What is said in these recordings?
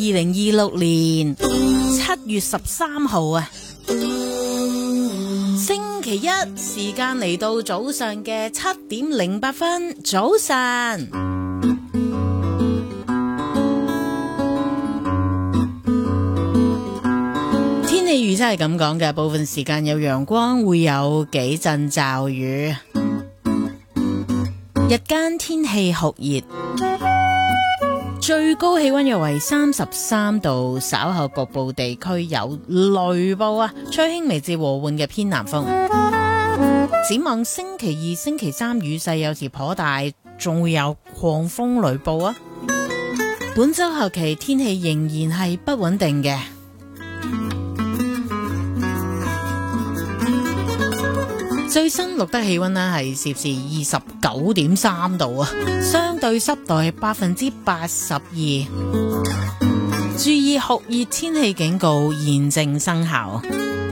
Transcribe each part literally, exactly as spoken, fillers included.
零二六年七月十三號啊，星期一，時間嚟到早上嘅七點零八分，早晨。天氣預測係咁講嘅，部分時間有陽光，會有幾陣驟雨。日間天氣酷熱，最高氣溫約為三十三度，稍後局部地區有雷暴啊，吹輕微至和緩嘅偏南風。展望星期二、星期三雨勢有時頗大，仲會有狂風雷暴啊。本周後期天氣仍然係不穩定嘅。最新錄得氣溫呢係攝氏二十九點三度啊，相對濕度係百分之八十二。注意酷熱天氣警告現正生效。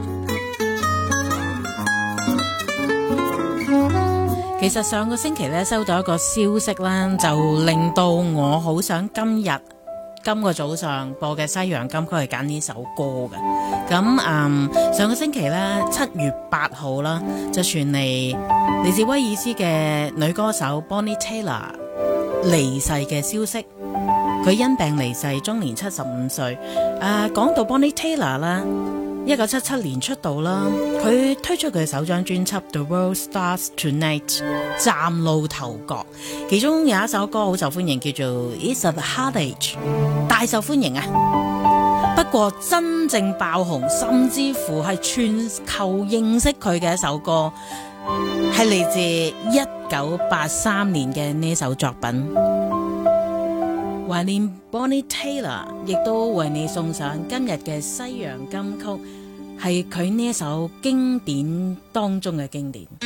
其實上個星期咧收到一個消息啦，就令到我好想今日今個早上播嘅西洋金曲係揀呢首歌嘅。咁嗯，上個星期咧七月八號啦，就傳嚟嚟自威爾斯嘅女歌手 Bonnie Tyler 離世嘅消息。佢因病離世，終年七十五歲。誒，講到 Bonnie Tyler 啦，一九七七年出道啦，佢推出佢嘅首張專輯《The World Starts Tonight》，嶄露頭角。其中有一首歌好受歡迎，叫做《It's a Heartache》，大受歡迎啊！不過真正爆紅，甚至乎係全球認識佢嘅一首歌，係嚟自一九八三年嘅呢首作品。懷念 Bonnie Tyler， 亦都為你送上今日嘅西洋金曲，係佢呢一首經典當中嘅經典。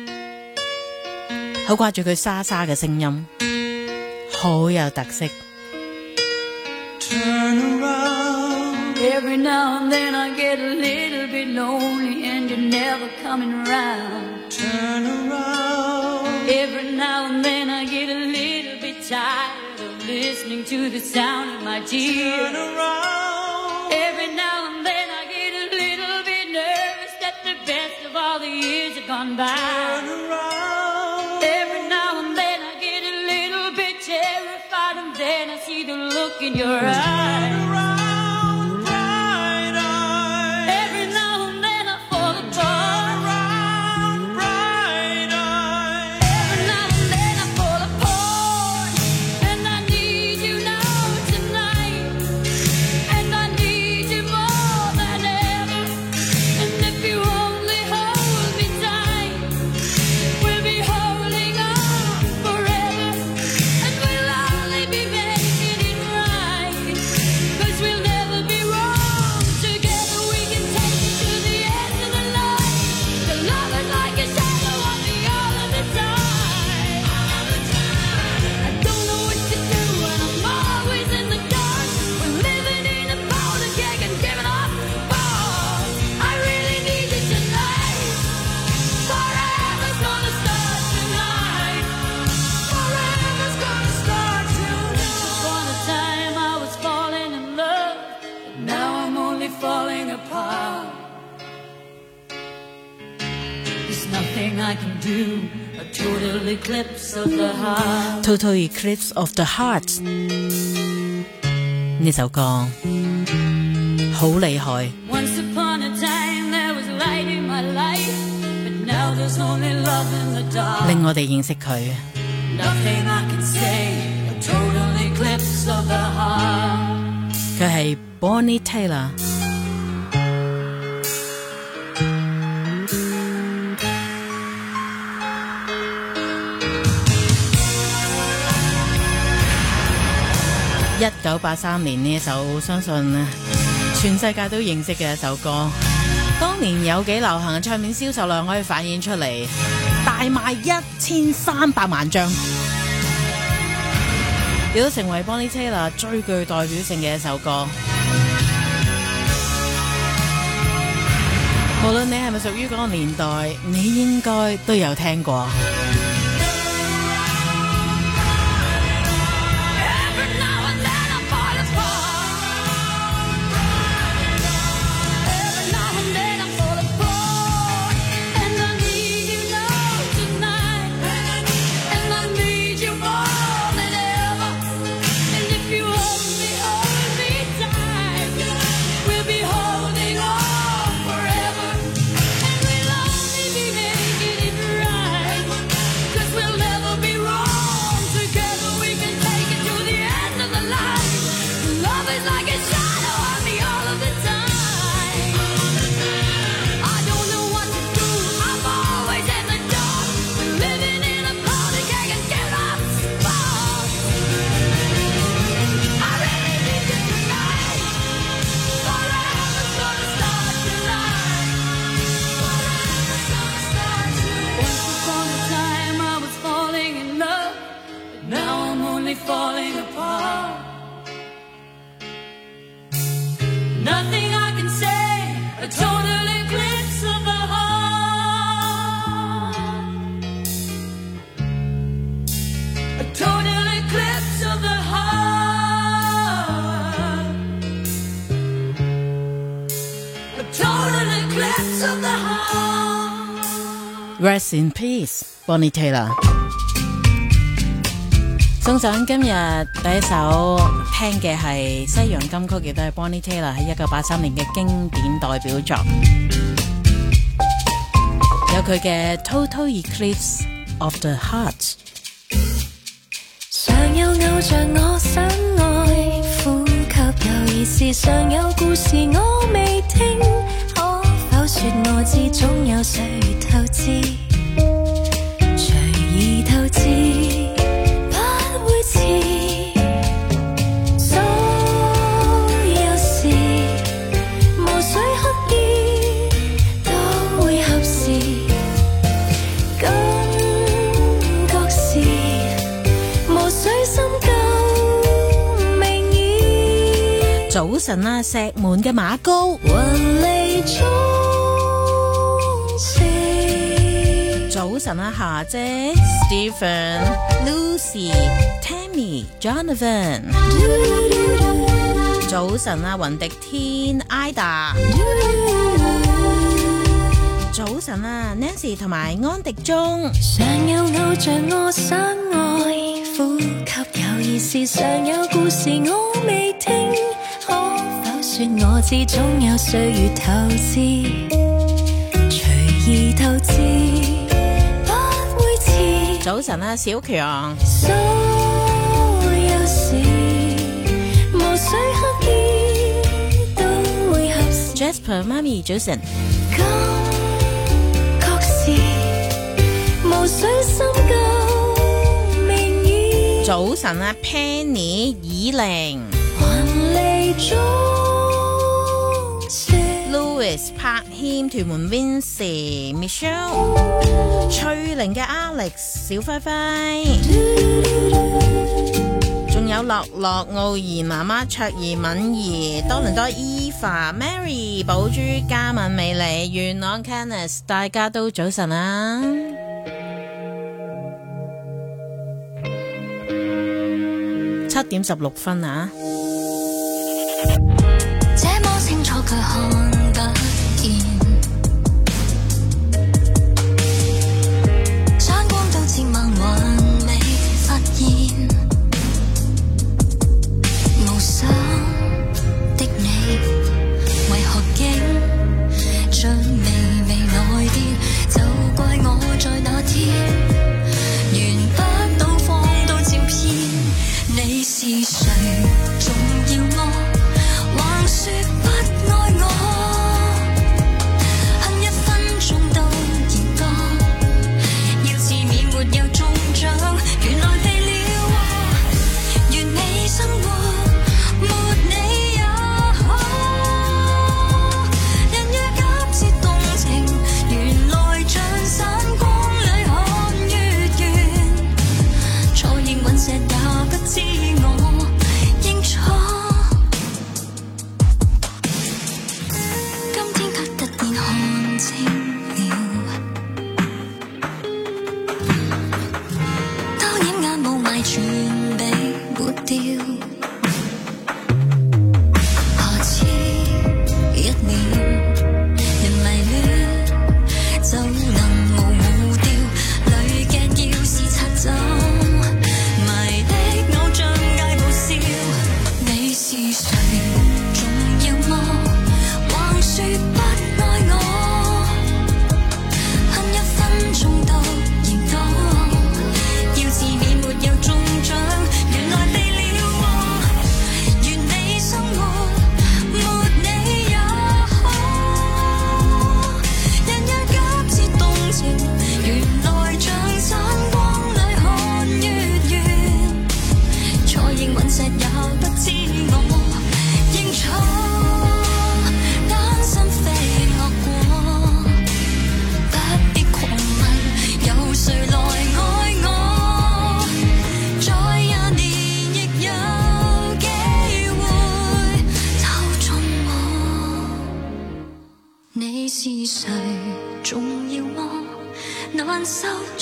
好掛住佢沙沙嘅聲音，好有特色。 Turn around. Every now and then I get a little bit lonely and you're never coming around. Turn around. Every now and then I get a little bit tired of listening to the sound of my tears. Turn around. Every now and then I get a little bit nervous that the best of all the years have gone by. Turn around. Every now and then I get a little bit terrified and then I see the look in your eyes. Turn around, bright eyes. Every now and then I fall apart. Turn around, bright eyes. Every now and then I fall apart. And I need you now tonight. And I need you more than ever. And if you only hold me tight, we'll be holding on forever. And we'll only be making it right. 'Cause we'll never be wrong. Together we can take it to the end of the line. The love is like a shadow on me all of the time. All of the time. I don't know what to do and I'm always in the dark. We're living in a powder keg and giving up balls. I really need you tonight. Forever's gonna start tonight. Forever's gonna start tonight. Upon a time I was falling in love, but now I'm only falling apart. There's nothing I can do. A total eclipse of the heart. Total Eclipse of the Heart 呢首歌好厲害。 Once upon a time there was light in my life, but now there's only love in the dark. 令我哋認識佢。 Nothing I can say. A total eclipse of the heart. 佢係 Bonnie Tyler。 一九八三年呢一首，相信全世界都認識嘅一首歌。當年有幾流行嘅唱片銷售量可以反映出嚟，大賣一千三百萬張，亦都成為 Bonnie Tyler 最具代表性嘅一首歌。無論你係咪屬於嗰個年代，你應該都有聽過。 me falling apart. Nothing I can say, a total eclipse of the heart. A total eclipse of the heart. A total eclipse of the heart. Rest in peace, Bonnie Tyler。送上今日第一首聽嘅係西洋金曲，亦都係 Bonnie Tyler 喺一九八三年嘅經典代表作，有佢嘅 Total Eclipse of the Heart。 常有偶像我想愛，呼吸有意思，常有故事我未聽，可否說我知總有歲月透支，隨意透支。所有事無需刻意都會合時，感覺是無需深究明義。 早晨啊，石門嘅馬高， 雲離中時。 早晨啊，霞姐 Stephen、Lucy、Tammy、Jonathan。早晨啊，雲迪天 Ida。早晨啊 ，Nancy 同埋安迪中。 常有偶像我想愛，呼吸有意思，常有故事我未聽，可否說我知總有歲月透支，隨意透支。 早晨啊，小強。 所有事無需刻意都會合時。 Jasper 媽咪，早晨。 感覺是無需深究明義。 早晨啊 ，Penny 以玲。 還離中時。 Louis 柏謙，屯門 Vincy、Michelle。翠玲嘅 Alex 小輝輝，仲有樂樂傲兒媽媽卓兒敏兒，多倫多 Eva、Mary 寶珠、嘉敏美麗、元朗 Kenneth， 大家都早晨啊！七點十六分啊！ 這麼清楚卻看得見。千萬還未發現，無心的你為何竟像微微來電，就怪我在那天緣不到放到照片。你是誰？仲要我還說不愛我？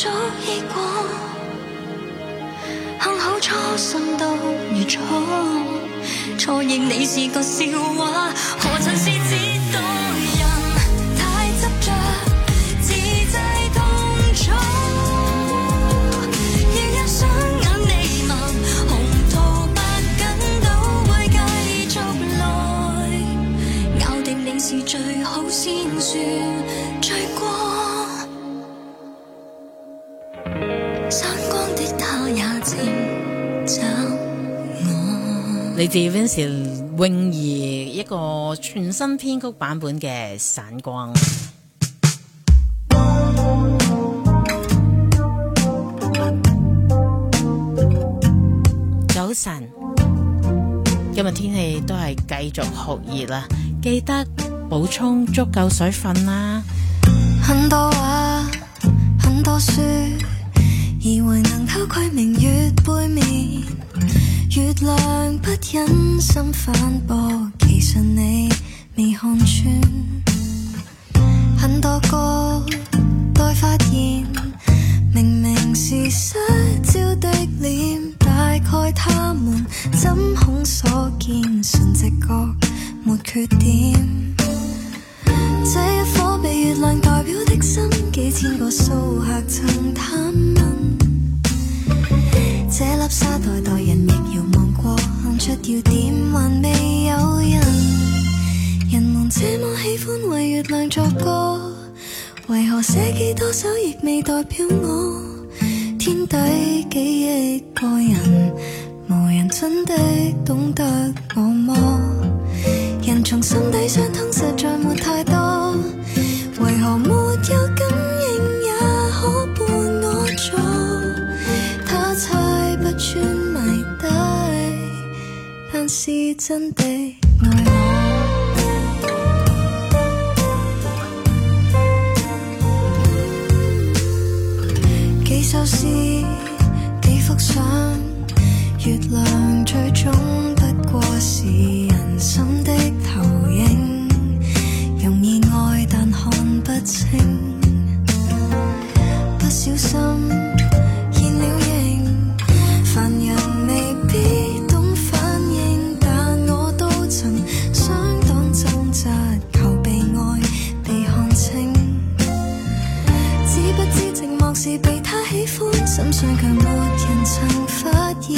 早已過，幸好初心都如初，錯認你是個笑話，何曾是折墮人太執着，自製動作，如若雙眼你盲，紅圖白緊都會繼續來，咬定你是最好先算罪過，散光的他也請找我。 嚟自 Vince 泳兒一個全新編曲版本嘅《散光》。早晨，今日天氣都係繼續酷熱啦，記得補充足夠水分啦。 很多話，很多書，以為能偷窺明月背面，月亮不忍心反駁，其實你未看穿。很多歌待發現，明明是失焦的臉，大概他們怎恐所見，純直覺沒缺點。這一顆被月亮代表的心，幾千個騷客曾探問，這粒沙代代人亦遙望過，看出要點還未有人。人們這麼喜歡為月亮作歌，為何寫幾多首亦未代表我？天底幾億個人，無人真的懂得我麼？人從心底相通實在沒太多，為何沒有感應也可伴我坐？他猜不穿謎底，但是真的愛我。幾首詩，幾幅相，月亮最終不過是人心的投影，容易愛但看不清，不小心現了形，凡人未必懂反應，但我都曾相當掙扎，求被愛被看清，知不知寂寞是被他喜歡，心上卻沒人曾發現，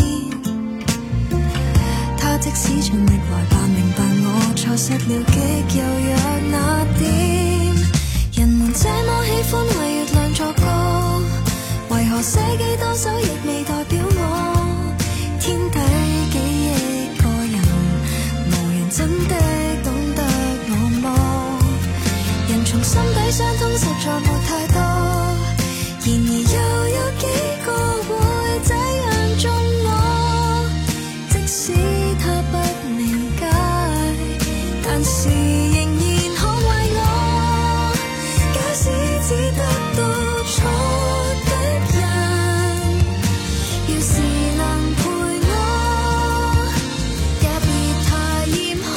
他即使盡力來扮明白我錯失了極柔弱那點。人們這麼喜歡為月亮作歌，為何寫幾多首亦未代表我？天底幾億個人，無人真的懂得我麼？人從心底相通實在沒太多，然而又有幾個會這樣中我？即使他不明解，但是仍然可為我。假使只得到錯的人，要是能陪我，也別太嚴苛。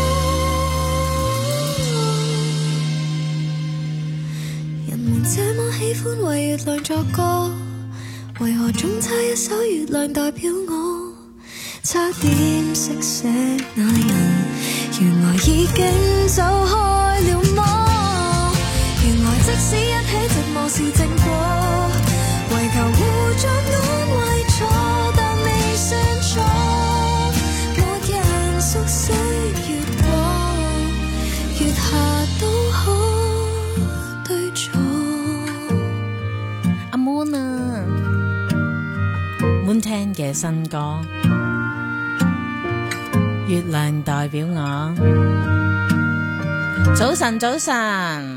人們這麼喜歡為月亮作歌，為何總差一首月亮代表我？差點識寫那人，原來已經走開了麼？原來即使一起寂寞是正果，為求互作安慰錯，但未算錯。沒人熟悉月光，月下都可對坐。 阿 Moon 啊 Moon Ten 嘅新歌月亮代表我。早晨早晨，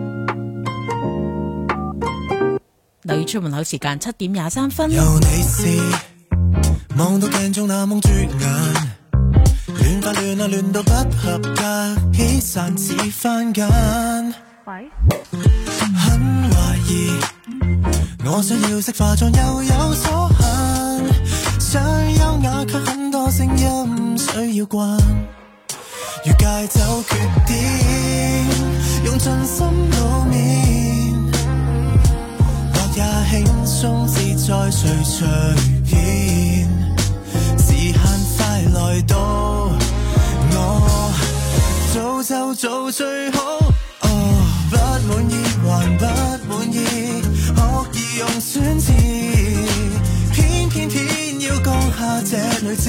留意出門口時間七點廿三分。 有你是望到鏡中那蒙住眼，亂發亂啊亂到不合格，起散似番間。喂，很懷疑我想要識化妝又有所限，想優雅卻很多聲音需要慣，如戒走缺點，用盡心裏面，或也輕鬆自在隨隨便，時限快來到，我早就做最好。哦，不滿意還不滿意，惡意用選詞，偏偏偏要降下這女子。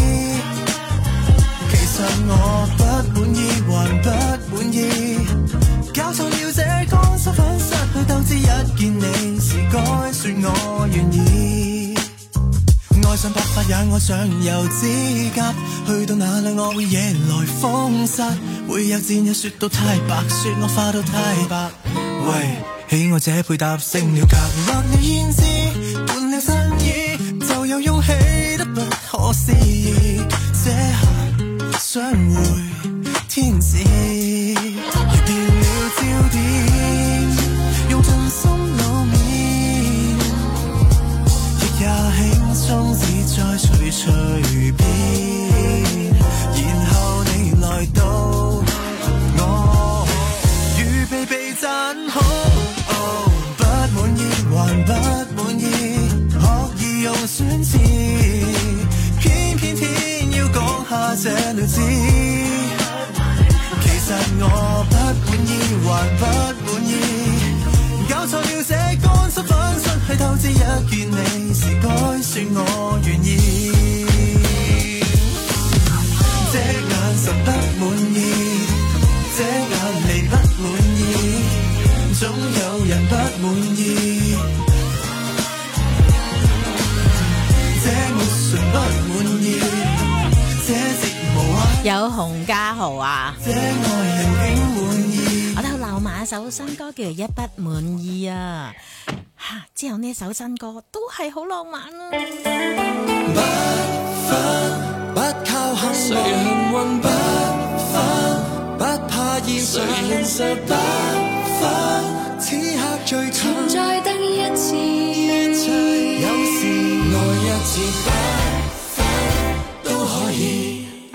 其實我不滿意還不滿意，搞錯了這乾濕粉，失去鬥志，一見你時該說我願意。愛上白髮也愛上油指甲，去到哪裏我會惹來風沙，會有戰友說到太白，說我化到太白。喂，喜愛這配搭升了格，畫了胭脂，換了新衣，就有勇氣得不可思議，這下相會天使，亦變了焦點，用盡心裏面，亦也輕鬆自在隨隨便，然後你來到，我預備被讚好。哦，不滿意還不滿意，惡意用選詞，偏偏偏要講下這女子。其實我不滿意還不滿意，搞錯了這乾濕粉，失去鬥志，一見你時該說我願意。這眼神不滿意，這眼離不滿意，總有人不滿意。這沒唇不滿意，這節無啊。 有洪家豪啊， 這愛人竟滿意。 我哋留埋一首新歌叫做《一不滿意》啊，吓之後呢一首新歌都係好浪漫啊。 不分不靠幸運，誰幸運不分，不怕現實，誰現實不分，此刻最存在得一次， 有時愛一次不分都可以。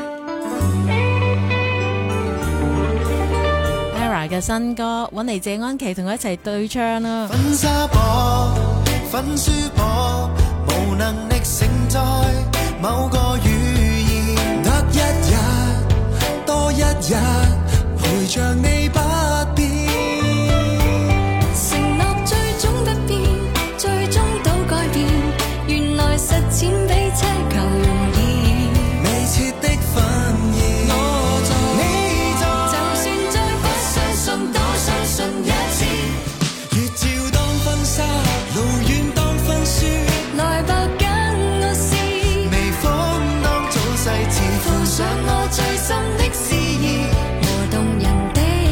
嘅新歌揾嚟謝安琪同佢一齊對唱啦。 粉紗薄，粉書薄，無能力承載某個語言，得一日多一日陪着你不變， 承諾最終不變，最終都改變，原來實踐比奢求容易， 未切的婚宴我做你做， 就算再不相信都相信一次， 月照當婚紗，路遠當分書， 來吧跟我試， 微風當做細節， 附上我最深的詩意和動人的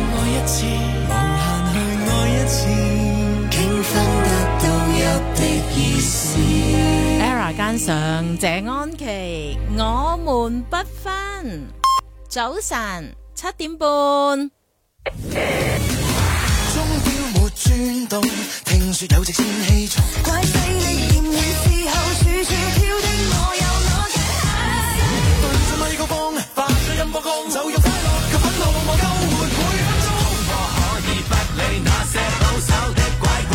愛一次，無限去愛一次，傾分得到一的意思。 Era 間上謝安琪，我們不分。早晨七點半。 鐘錶沒轉動，聽說有直線氣重，怪死你嫌完時候處處挑剔我有我嘅愛。對着咪高峰，發咗音波光，就用快樂及憤怒我救活每分鐘。我可以不理那些保守的乖乖。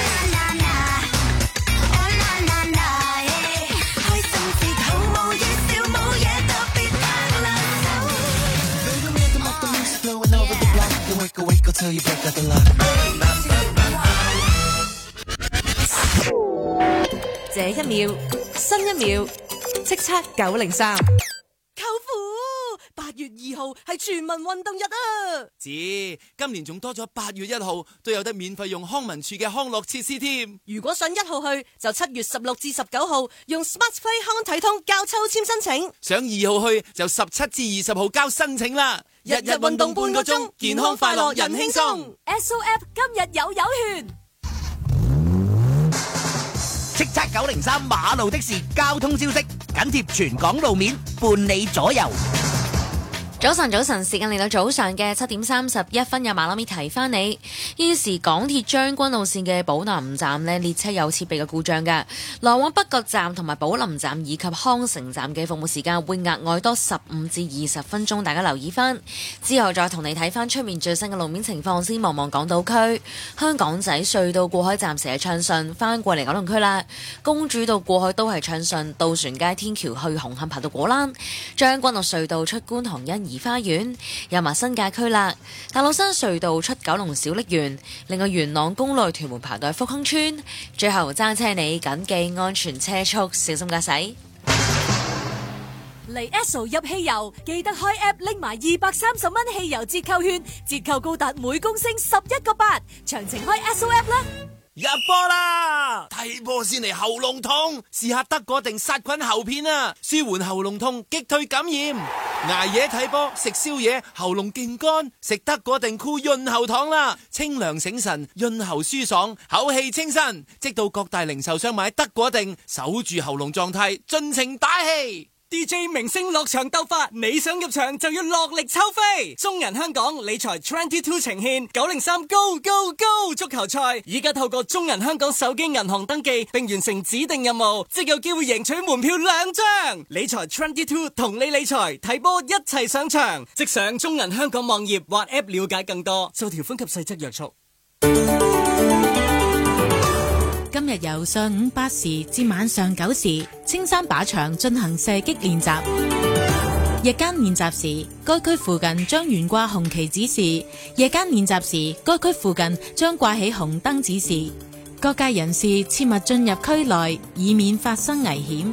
開心節好冇嘢笑冇嘢特別得兩手。Wake wake till you break out the lock。 這一秒，新一秒，叱咤九零三。 舅父，八月二號係全民運動日啊！ 知，今年仲多咗八月一號都有得免費用康文署嘅康樂設施添。 如果想一號去，就七月十六至十九號用 SmartPlay 康體通交抽籤申請。 想二號去就十七至二十號交申請啦。 日日運動半個鐘，健康快樂人輕鬆。 S O F 今日有有券。 叱咤九零三馬路的事交通消息緊貼全港路面，伴你左右。 早晨，早晨，時間嚟到早上嘅七點三十一分，有馬拉咪提翻你。現時港鐵將軍澳線嘅寶南站呢，列車有設備嘅故障嘅，來往北角站同埋寶林站以及康城站嘅服務時間會額外多十五至二十分鐘，大家留意翻。之後再同你睇翻出面最新嘅路面情況先。望望港島區香港仔隧道過海暫時係暢順，翻過嚟九龍區啦。公主道過海都係暢順，渡船街天橋去紅磡排到果欄，將軍澳隧道出觀塘欣怡花園，有埋新界區啦。大老山隧道出九龍小瀝源，另外元朗公路屯門排到福亨村。最後揸車你謹記安全車速，小心駕駛。 嚟 Esso 入汽油，記得開 app 拎埋二百三十蚊汽油折扣券，折扣高達每公升十一個八。詳情開 Esso app 啦。 入波啦！睇波先嚟喉嚨痛，試下德國定殺菌喉片啊，舒緩喉嚨痛，擊退感染。捱夜睇波食宵夜，喉嚨勁乾，食德國定箍潤喉糖啦，清涼醒神，潤喉舒爽，口氣清新。即到各大零售商買德國定，守住喉嚨狀態，盡情打氣。 D J 明星落場鬥法，你想入場就要落力抽飛。中銀香港理財二十二呈獻九零三 Go Go Go 足球賽，而家透過中銀香港手機銀行登記並完成指定任務，即有機會贏取門票兩張。理財二十二同你理財睇波一齊上場，即上中銀香港網頁或 App 了解更多，受條款及細則約束。 今日由上午八時至晚上九時，青山靶場進行射擊練習。日間練習時，該區附近將懸掛紅旗指示；夜間練習時，該區附近將掛起紅燈指示。各界人士切勿進入區內，以免發生危險。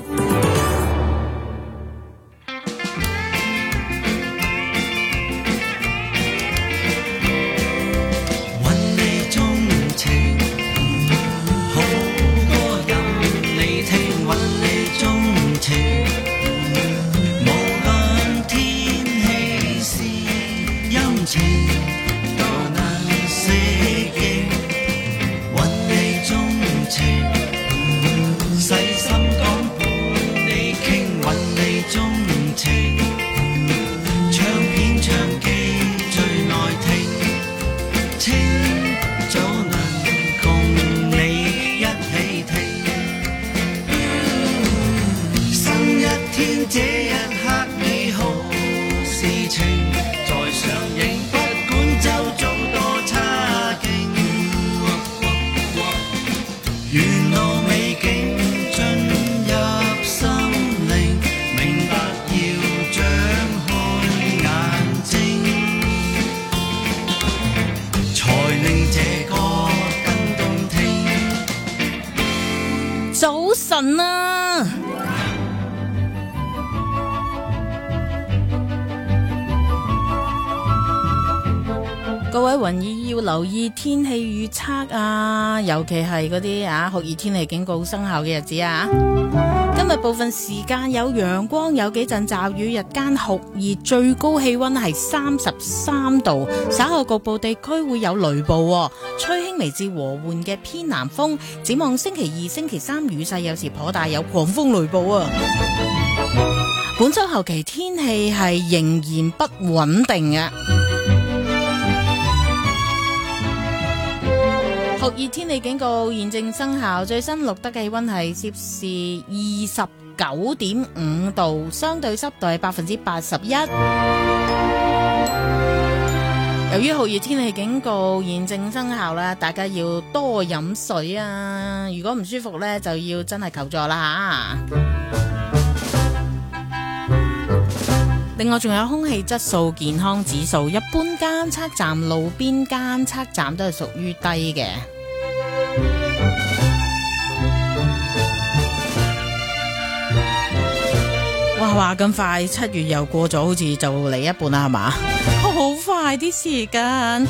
各位雲耳要留意天氣預測啊，尤其係嗰啲啊酷熱天氣警告生效嘅日子啊。 今日部分時間有陽光，有幾陣驟雨，日間酷熱，最高氣溫係三十三度。稍後局部地區會有雷暴，吹輕微至和緩嘅偏南風。展望星期二、星期三雨勢有時頗大，有狂風雷暴啊！本周後期天氣係仍然不穩定啊！酷熱天氣警告現正生效，最新錄得嘅氣溫係攝氏二十九點五度，相對濕度係百分之八十一。由於酷熱天氣警告現正生效啦，大家要多飲水啊！如果唔舒服呢，就要真係求助啦吓。另外仲有空氣質素健康指數，一般監測站、路邊監測站都係屬於低嘅。哇哇咁快，七月又過咗，好似就嚟一半啦，係嘛？好快啲時間。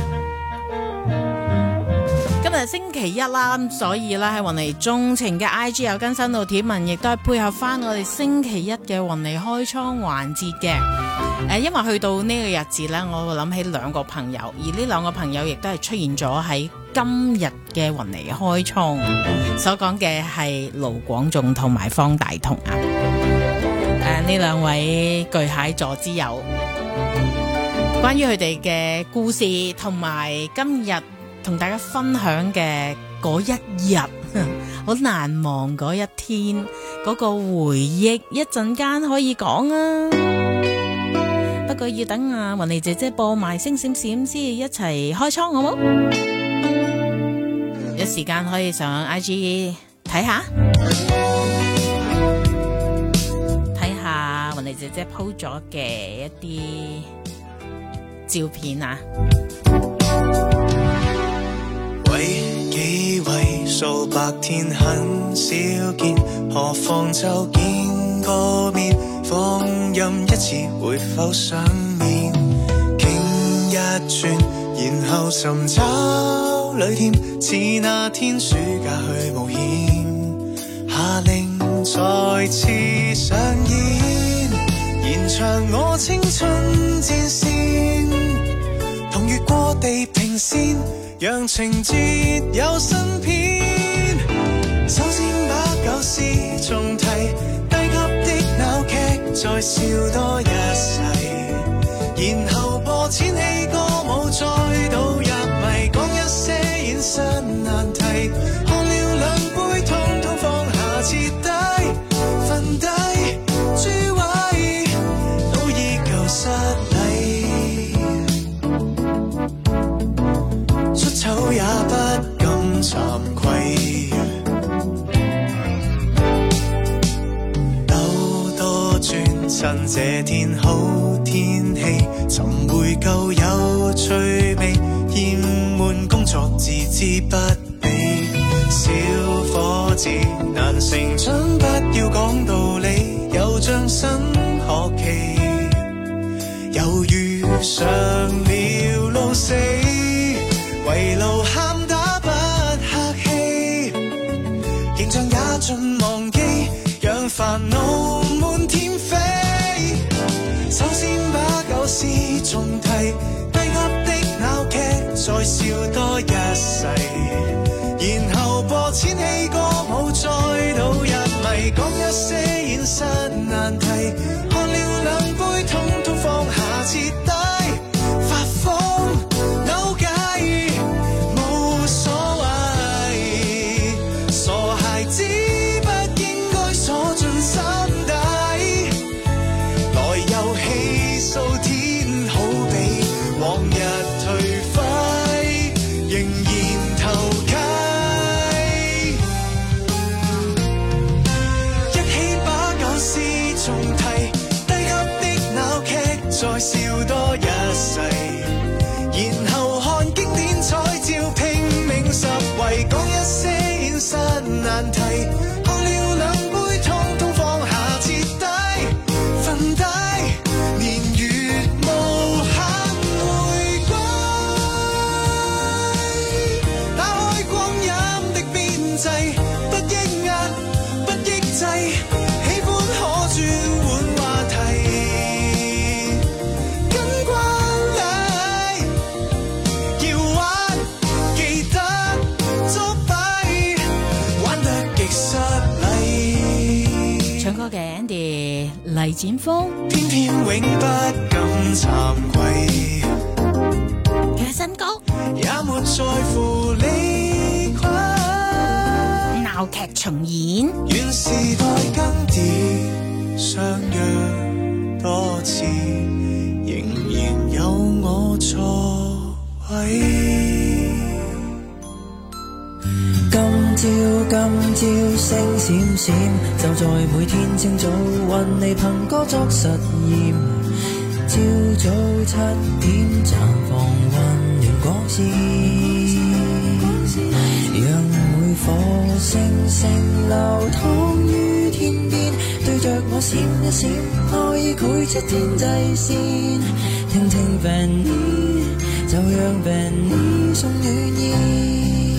今日星期一啦，所以咧喺雲尼鍾情嘅 I G 有更新到貼文，亦都係配合翻我哋星期一嘅雲尼開倉環節嘅。誒，因為去到呢個日子咧，我會諗起兩個朋友，而呢兩個朋友亦都係出現咗喺今日嘅雲尼開倉。所講嘅係盧廣仲同埋方大同啊。誒，呢兩位巨蟹座之友，關於佢哋嘅故事同埋今日同大家分享嘅嗰一日，好難忘嗰一天，嗰個回憶，一陣間可以講啊。不過要等啊雲妮姐姐播埋星閃閃先一齊開倉好冇？有時間可以上 I G 睇下，睇下雲妮姐姐 po 咗嘅一啲照片啊。 為幾位數白天很少見，何況就見個面，放任一次會否想念，傾一轉然後尋找旅店，似那天暑假去冒險，下令再次上演，延長我青春戰線，同越過地平線，讓情節有新篇，首先把舊事重提，低級的鬧劇再笑多一世，然後播千禧歌舞再倒入迷，講一些現實難題，看了兩杯通通放下徹底，瞓低諸位都依舊失禮，出醜也不敢慚愧，兜多轉趁這天好天氣，尋回舊有趣味，厭悶工作自知不理，小伙子難成長，不要講道理，又像新學期，猶如上了路死，圍爐喊打不客氣，形象也盡忘記，讓煩惱滿天飛，首先把舊事重提，低級的鬧劇再笑多一世，然後播千禧歌舞再倒入迷，講一些現實難題，看了兩杯通通放下徹底，發瘋扭計無所謂，傻孩子不應該鎖進心底，來遊戲數天好比往日頹廢，仍然投契，一起把舊事重提， 黎展峰， 偏偏永不敢慚愧嘅新歌， 也沒在乎理虧。 鬧劇重演， 願時代更迭，相約多次，仍然有我錯位。 今朝今朝星閃閃，就在每天清早運你憑歌作實驗。朝早七點綻放溫暖光線，讓每顆星星流淌於天邊，對着我閃一閃，愛意繪出天際線。聽聽 Benny， 就讓 Benny 送暖意。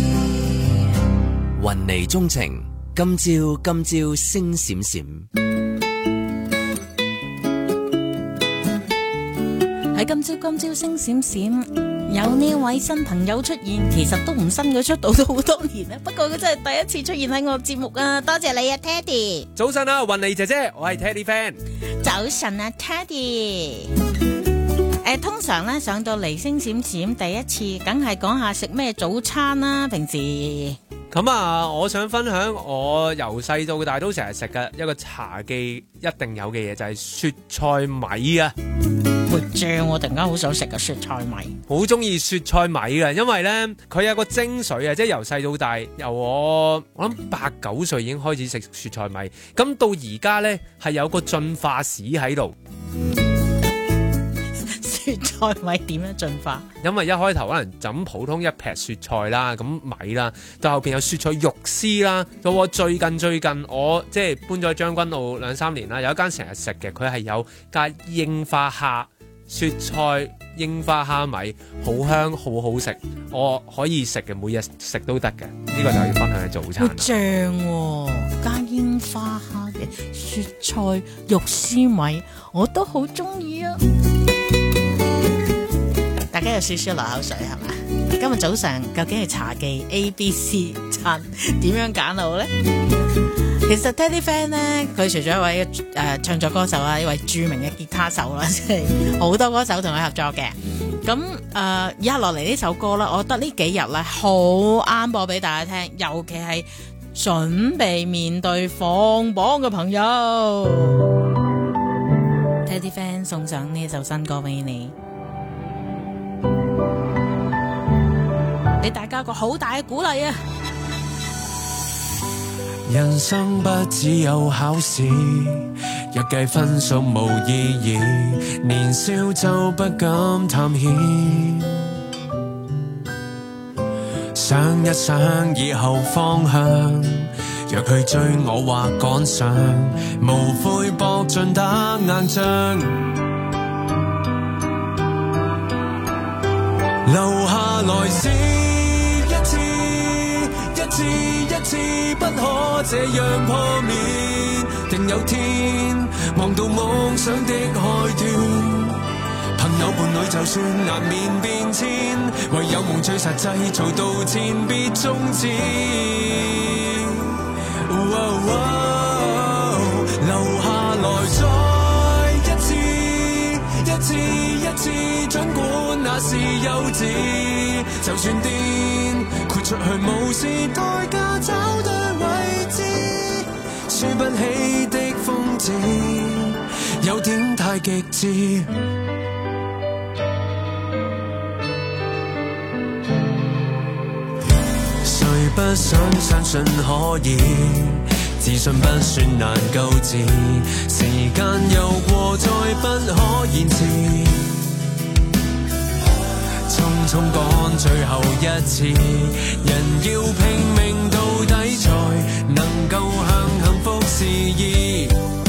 雲霓鍾情，今朝今朝星閃閃。 喺今朝今朝星閃閃，有呢位新朋友出現，其實都唔新嘅，出道都好多年啦。不過佢真係第一次出現喺我節目啊！多謝你啊 ，Teddy。 早晨啊，雲霓姐姐，我係 Teddy fan。 早晨啊 ，Teddy。誒，通常咧上到嚟星閃閃第一次，梗係講下食咩早餐啦。平時。 咁啊，我想分享我由細到大都成日食嘅一個茶記一定有嘅嘢，就係雪菜米啊！ 好正，我突然間好想食啊雪菜米， 好中意雪菜米嘅，因為咧佢有個精髓啊，即係由細到大，由我我諗八九歲已經開始食雪菜米，咁到而家咧係有個進化史喺度。 雪菜米點樣進化？ 因為一開頭可能就咁普通一劈雪菜啦，咁米啦，到後邊有雪菜肉絲啦，到我最近最近我即係搬咗將軍澳兩三年啦，有一間成日食嘅，佢係有加櫻花蝦、雪菜櫻花蝦米，好香好好食，我可以食嘅，每日食都得嘅，呢、這個就要分享嘅早餐。 好正喎，加櫻花蝦嘅雪菜肉絲米，我都好中意啊！大家有少少流口水係嘛？今日早上究竟係茶記 A、B、C 餐點樣揀好咧？其實 Teddy Fan 咧，佢除咗一位誒、呃、唱作歌手啦，一位著名嘅吉他手啦，即係好多歌手同佢合作嘅。咁誒，以下落嚟呢首歌啦，我覺得呢幾日咧好啱播俾大家聽，尤其係準備面對放榜嘅朋友。Teddy Fan 送上呢首新歌俾你。俾大家個好大嘅鼓勵啊！ 人生不只有考試，若計分數無意義，年少就不敢探險。想一想以後方向，若佢追我或趕上，無悔搏盡打硬仗，留下來時。一次一次不可這樣破滅，定有天望到夢想的開端。朋友伴侶就算難免變遷，唯有夢最實際，做到前別終止。哦哦、留下來再一次一次一次，儘管那是幼稚，就算癲豁出去無視代價，找對位置，輸不起的瘋子有點太極致。誰不想相信可以，自信不算難救治，時間又過再不可延遲，匆匆趕最後一次，人要拼命到底才能夠向幸福示意。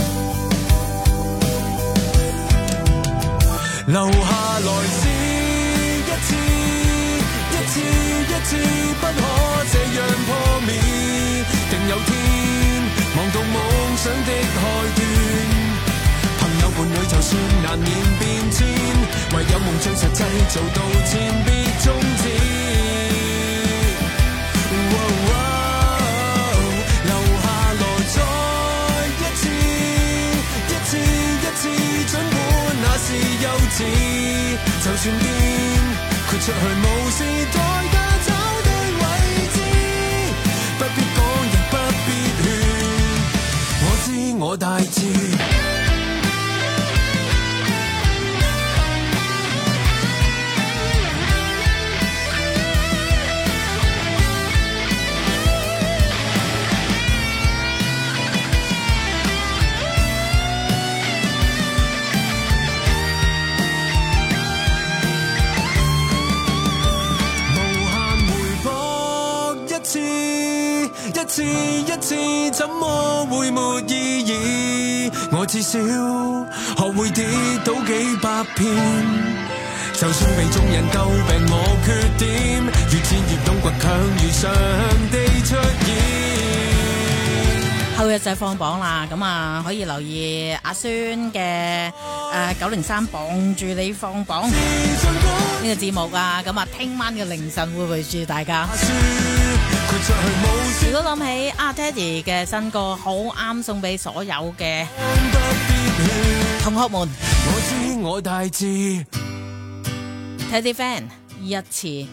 留下來是一次一次一次，不可這樣破滅，定有天望到夢想的開端。朋友伴侶就算難免變遷，唯有夢最實際，做到前別終止。哦哦、留下來再一次一次是代價找對位置，不必講亦不必勸，我知我大志。一次一次怎麼會沒意義？我至少學會跌倒幾百遍，就算被眾人詬病我缺點，越戰越勇倔強如上地出現。 後日就係放榜啦，咁啊可以留意阿孫嘅誒九零三綁住你放榜呢個節目啊，咁啊聽晚嘅凌晨會會住大家。如果諗起阿 Teddy 嘅新歌，好啱送俾所有嘅同學們。 我知我大志 Teddy Fan 一次。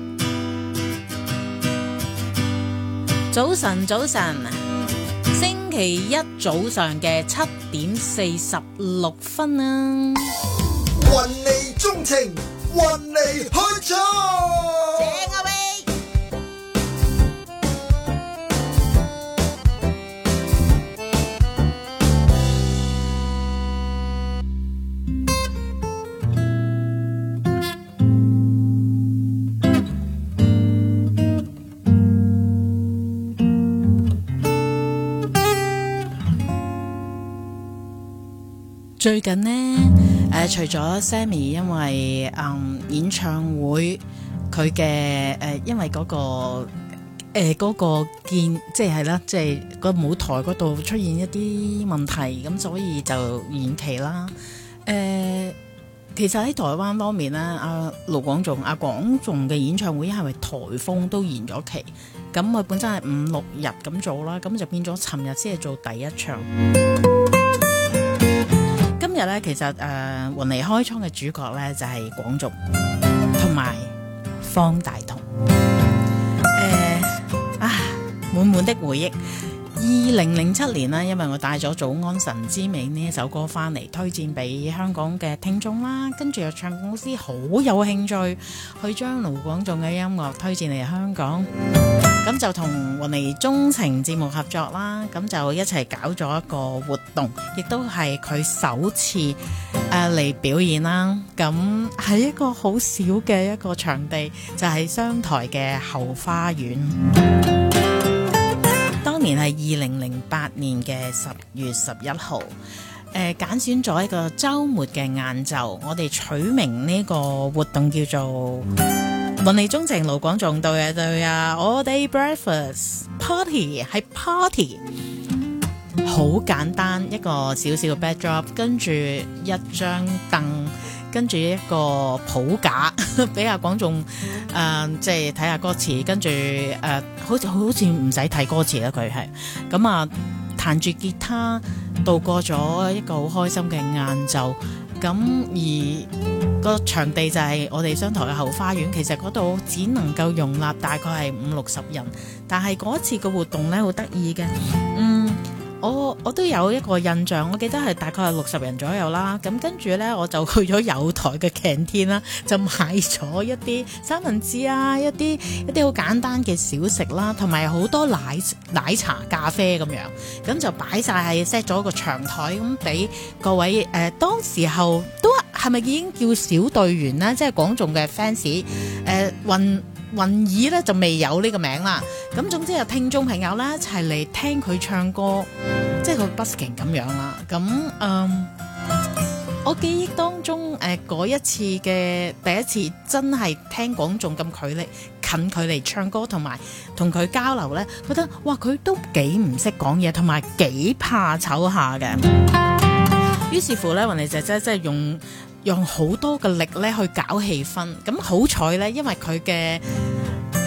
早晨早晨，星期一早上嘅七點四十六分啊！ 雲尼鍾情，雲尼開唱， 正啊喂！最近呢，誒、呃、除咗 Sammy 因為嗯演唱會佢嘅誒，因為嗰、嗰個誒嗰、呃嗰個建即係啦，即係個舞台嗰度出現一啲問題，咁所以就延期啦。誒、呃，其實喺台灣方面咧，阿盧廣仲、阿廣仲嘅演唱會因為颱風都延咗期，咁佢本身係五六日咁做啦，咁就變咗尋日先係做第一場。今日咧，其實誒雲尼開倉嘅主角咧就係廣族同埋方大同。誒、呃、啊，滿滿的回憶。二零零七年啦，因為我帶咗《早安神之美》呢一首歌翻嚟推薦俾香港嘅聽眾啦，跟住有唱片公司好有興趣去將盧廣仲嘅音樂推薦嚟香港，咁就同雲尼鍾情節目合作啦，咁就一齊搞咗一個活動，亦都係佢首次誒嚟、呃、表演啦。咁係一個好小嘅一個場地，就係、是、商台嘅後花園。當年係二零零八年嘅十月十一號，誒揀選咗一個週末嘅晏晝，我哋取名呢個活動叫做雲尼鍾情盧廣仲對啊對啊 All Day Breakfast Party， 係 party， 好簡單，一個小小嘅 backdrop， 跟住一張凳，跟住一個譜架俾阿廣仲誒，即係睇下歌詞，跟住誒、呃，好似好似唔使睇歌詞啦，佢係咁啊，彈住吉他度過咗一個好開心嘅晏晝。咁而個場地就係我哋商台嘅後花園，其實嗰度只能夠容納大概係五六十人，但係嗰次個活動咧好得意嘅，嗯。我我都有一個印象，我記得係大概係六十人左右啦。咁跟住呢，我就去咗友台嘅 canteen 啦，就買咗一啲三文治啊，一啲一啲好簡單嘅小食啦，同埋好多奶奶茶、咖啡咁樣，咁就擺晒係 set 咗個長台咁俾各位誒、呃，當時候都係咪已經叫小隊員啦？即係廣眾嘅 fans 誒運。雲耳咧就未有呢個名啦，咁總之有聽眾朋友啦一齊嚟聽佢唱歌，即係個 busking 咁樣啦。咁嗯，我記憶當中誒嗰、呃、一次嘅第一次真係聽廣眾咁距離近距離唱歌，同埋同佢交流咧，覺得哇佢都幾唔識講嘢，同埋幾怕醜下嘅。於是乎咧，雲尼姐姐即係用。用好多嘅力咧去搞氣氛，咁好彩咧，因為佢嘅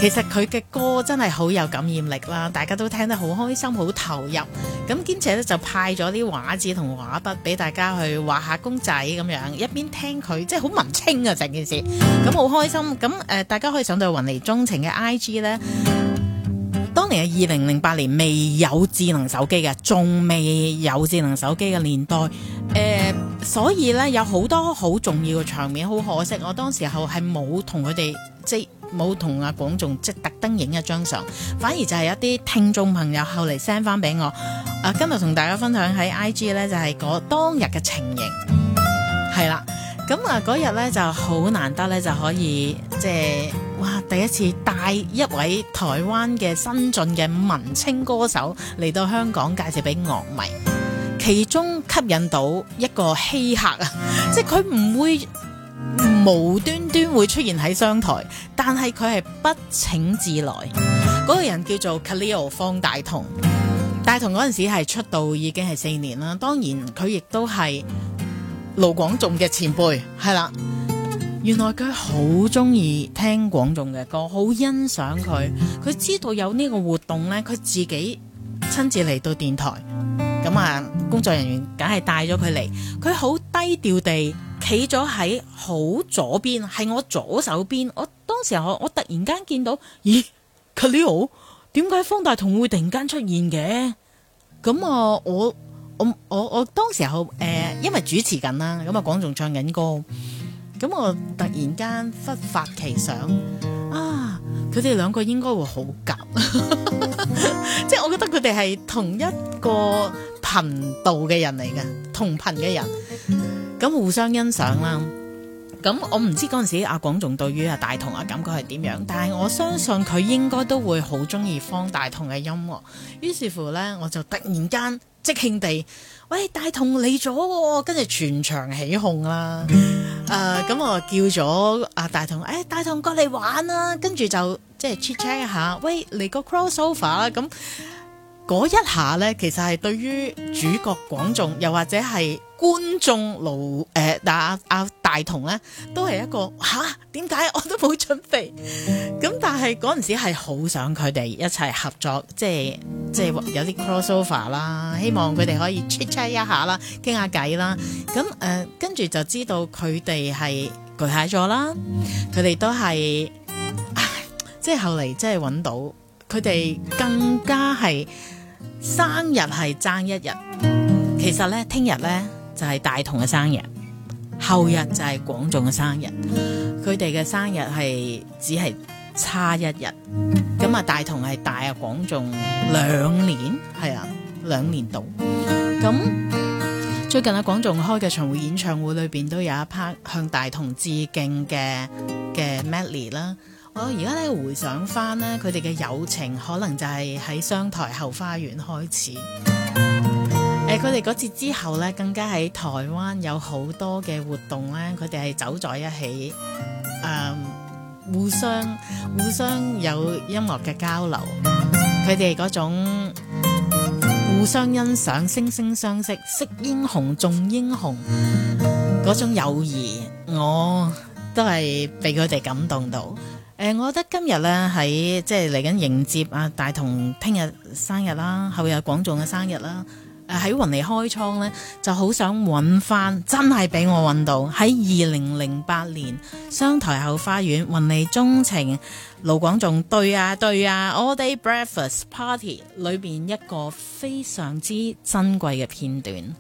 其實佢嘅歌真係好有感染力啦，大家都聽得好開心，好投入。咁兼且咧就派咗啲畫紙同畫筆俾大家去畫下公仔咁樣，一邊聽佢即係好文青啊成件事，咁好開心。咁誒、呃，大家可以上到雲尼鍾情嘅 I G 咧。當年係二零零八年，未有智能手機嘅，仲未有智能手機嘅年代，誒、呃，所以咧有好多好重要嘅場面，好可惜，我當時候係冇同佢哋即係冇同阿廣仲即係特登影一張相，反而就係一啲聽眾朋友後嚟 send 翻俾我。啊，今日同大家分享喺 I G 咧就係、是、嗰當日嘅情形，係啦。咁啊嗰日咧就好難得咧就可以即係哇第一次帶一位台灣嘅新晉嘅文青歌手嚟到香港介紹俾樂迷，其中吸引到一個稀客啊，即係佢唔會無端端會出現喺商台，但係佢係不請自來。嗰、那個人叫做 Khalil 方大同，大同嗰陣時係出道已經係四年啦，當然佢亦都係盧廣仲嘅前輩，係啦。原來佢好中意聽廣仲嘅歌，好欣賞佢。佢知道有呢個活動呢，佢自己親自嚟到電台，咁啊，工作人員梗係帶咗佢嚟。佢好低調地企咗喺好左邊，係我左手邊。我當時候我突然間見到，咦 Khalil 點解方大同會突然間出現嘅？咁啊，我。我我我當時候誒、呃，因為主持緊啦，咁啊廣仲唱緊歌，咁我突然間忽發奇想啊，佢哋兩個應該會好夾，即係我覺得佢哋係同一個頻道嘅人嚟嘅，同頻嘅人，咁互相欣賞啦。咁我唔知嗰陣時阿廣仲對於阿大同嘅感覺係點樣，但係我相信佢應該都會好中意方大同嘅音樂。於是乎呢，我就突然間即興地，喂，大同嚟咗，跟住全場起哄啦。誒、呃，咁我叫咗阿大同，誒、哎，大同過嚟玩啦，跟住就即係 check check 一下，喂，嚟個 crossover 啦。咁嗰一下呢，其實係對於主角廣仲，又或者係觀眾盧誒，但阿阿大同呢，都係一個吓，點解我都冇準備？咁但係嗰陣時係好想佢哋一齊合作，即係即係有啲 crossover 啦，希望佢哋可以 chat chat 一下啦，傾下偈啦。咁誒，跟住就知道佢哋係巨蟹座啦，佢哋都係，即係後嚟即係揾到佢哋更加係。生日係爭一日，其實咧聽日咧就係大同嘅生日，後日就係廣仲嘅生日，佢哋嘅生日係只係差一日，咁啊大同係大啊廣仲兩年，係啊兩年度。咁最近啊廣仲開嘅巡迴演唱會裏邊都有一 part 向大同致敬嘅嘅 medley 啦。我而家咧回想翻咧，佢哋嘅友情可能就係喺商台後花園開始。誒、呃，佢哋嗰次之後咧，更加喺台灣有好多嘅活動咧，佢哋係走在一起，誒、呃，互相互相有音樂嘅交流。佢哋嗰種互相欣賞、惺惺相惜、識英雄重英雄嗰種友誼，我都係被佢哋感動到。誒、呃，我覺得今日咧喺即係嚟緊迎接啊大同聽日生日啦，後日廣仲嘅生日啦。誒喺雲尼開倉咧，就好想揾翻，真係俾我揾到喺二零零八年商台後花園雲尼鍾情盧廣仲對啊對啊 All Day Breakfast Party 裏邊一個非常之珍貴嘅片段。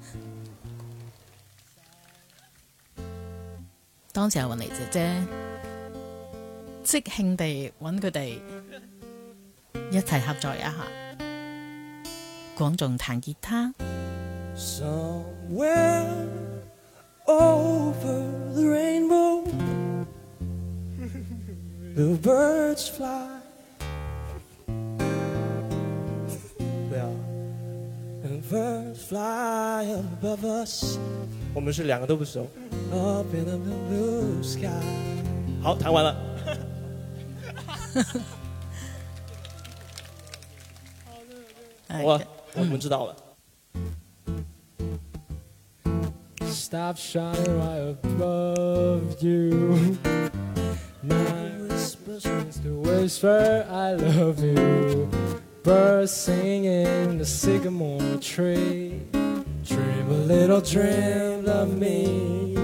當時係雲尼姐姐即興地揾佢哋一齊合作一下，廣仲彈吉他。 Somewhere over the rainbow, the birds fly. 对啊 The birds fly above us. 我们是两个都不熟。Up in the blue sky. 好，弹完了。我我们知道了。Stop shining right above you. My whispers the way whisper I love you. Birds singing in the sycamore tree. Dream a little dream of me.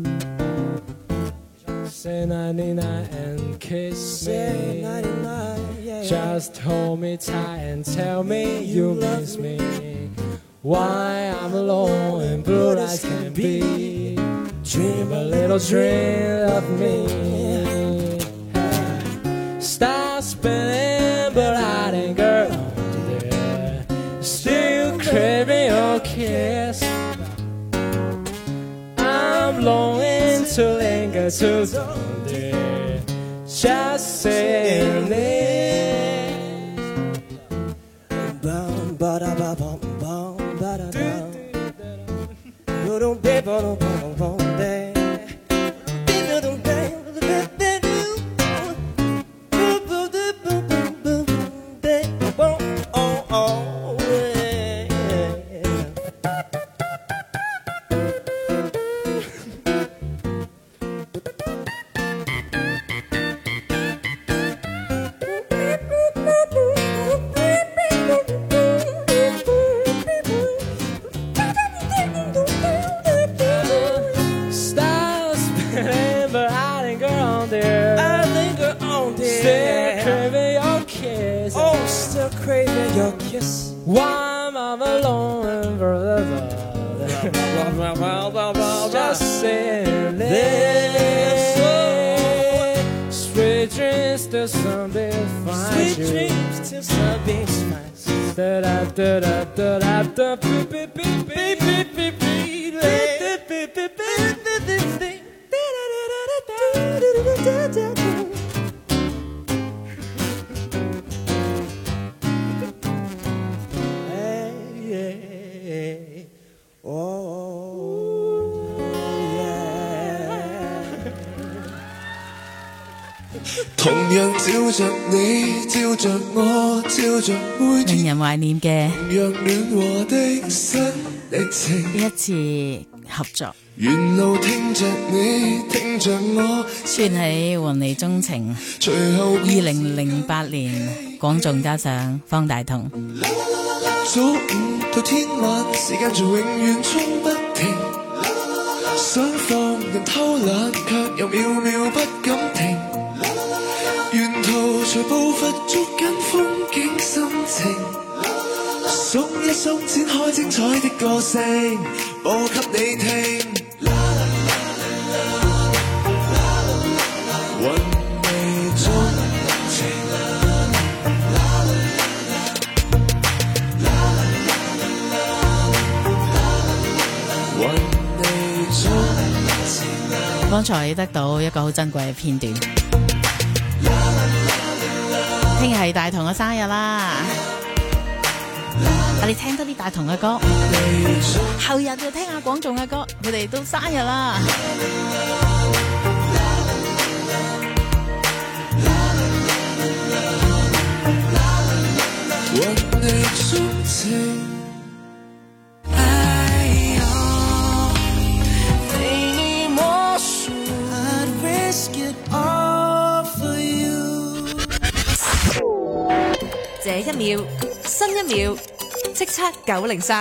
Say ninety-nine and kiss me. Just hold me tight and tell me you miss me. Why I'm alone and blue as can be. Dream a little dream of me. Stop spinning but I linger on there. Still craving your kiss. I'm longing to linger to there. Just saying this. Bum ba da ba bum bum ba da bum. Ba-dum ba ba bum bum ba. Craving your kiss. Why I'm alone and forever. Just saying this. Sweet dreams till someday find you. Sweet dreams till someday finds you. Da da da da da da da. Beep beep beep beep beep beep beep. Beep beep beep beep beep beep. 同樣照着你，照着我，照着每天， 令人懷念嘅同樣暖和的新歷程。 一次合作， 沿路聽着你，聽着我， 算喺雲裏鍾情。 隨後二零零八年，廣眾加上方大同。 早午到天晚，時間就永遠衝不停。想放任偷懶，卻又秒秒不敢停。沿途隨步伐捉緊風景心情，鬆一鬆展開精彩的個性，播給你聽。雲味鍾情，雲味鍾情。 剛才得到一個好珍貴嘅片段。聽日係大同嘅生日啦，我哋聽多啲大同嘅歌，後日就聽下廣眾嘅歌，佢哋都生日啦。 雲裏鍾情。 這一秒，新一秒，叱咤九零三。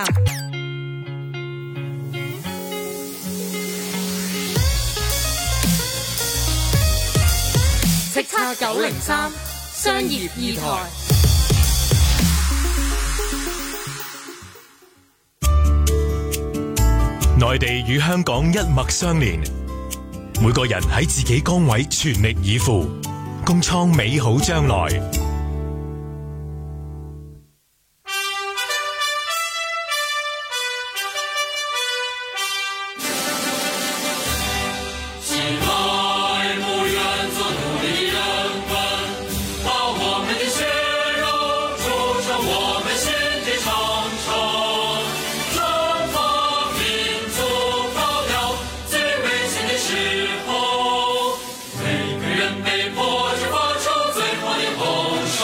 叱咤九零三商業二台。 內地與香港一脈相連，每個人喺自己崗位全力以赴，共創美好將來。 每个人被迫着发出最后的吼声。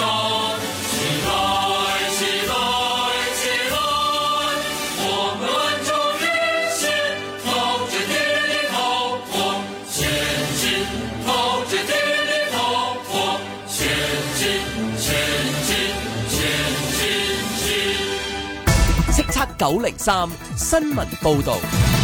七九零三新聞報道。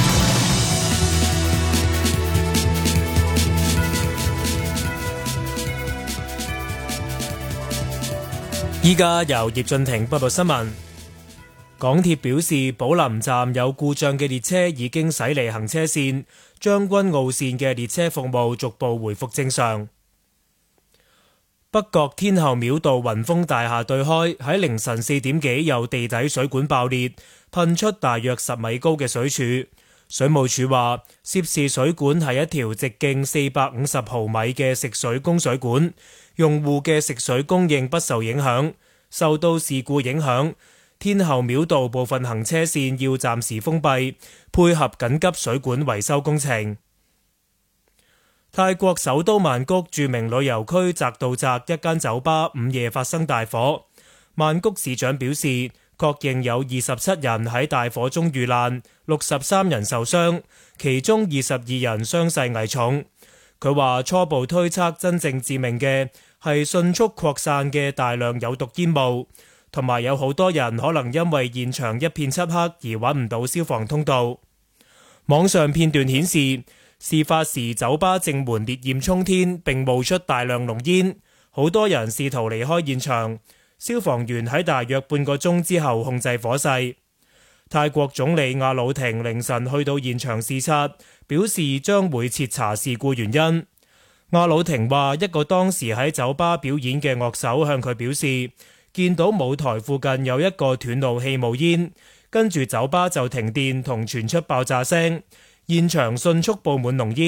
依家由葉俊廷報道新聞。港鐵表示，寶林站有故障嘅列車已經駛離行車線，將軍澳線嘅列車服務逐步回復正常。北角天后廟道雲峰大廈對開喺凌晨四點幾有地底水管爆裂，噴出大約十米高嘅水柱。水務署話，涉事水管係一條直徑四百五十毫米嘅食水供水管，用戶嘅食水供應不受影響。受到事故影響，天后廟道部分行車線要暫時封閉，配合緊急水管維修工程。泰國首都曼谷著名旅遊區澤道澤一間酒吧午夜發生大火，曼谷市長表示，確認有二十七人喺大火中遇難，六十三人受傷，其中二十二人傷勢危重。佢話初步推測真正致命嘅係迅速擴散嘅大量有毒煙霧，同埋有好多人可能因為現場一片漆黑而揾唔到消防通道。網上片段顯示，事發時酒吧正門烈焰衝天，並冒出大量濃煙，好多人試圖離開現場。消防員喺大約半個鐘之後控制火勢。泰國總理亞魯廷凌晨去到現場視察，表示將會徹查事故原因。亞魯廷話，一個當時喺酒吧表演嘅樂手向佢表示，見到舞台附近有一個斷路器冒煙，跟住酒吧就停電同傳出爆炸聲，現場迅速佈滿濃煙。